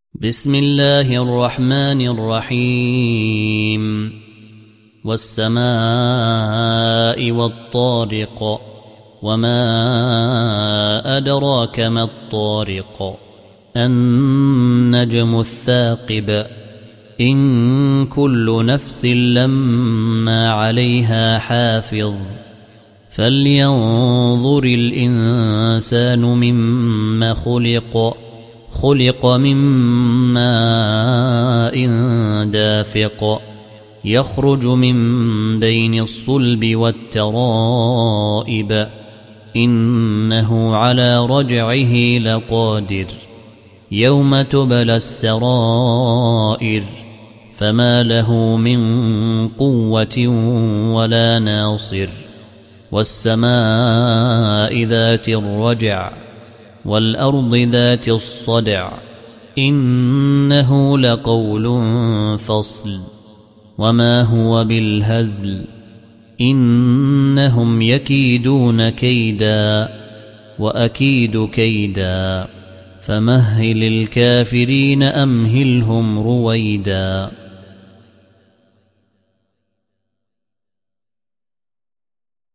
بسم الله الرحمن الرحيم والسماء والطارق وما أدراك ما الطارق النجم الثاقب إن كل نفس لما عليها حافظ فلينظر الإنسان مما خلق من ماء دافق يخرج من بين الصلب والترائب إنه على رجعه لقادر يوم تبلى السرائر فما له من قوة ولا ناصر والسماء ذات الرجع والأرض ذات الصدع إنه لقول فصل وما هو بالهزل إنهم يكيدون كيدا وأكيد كيدا فمهل الكافرين أمهلهم رويدا.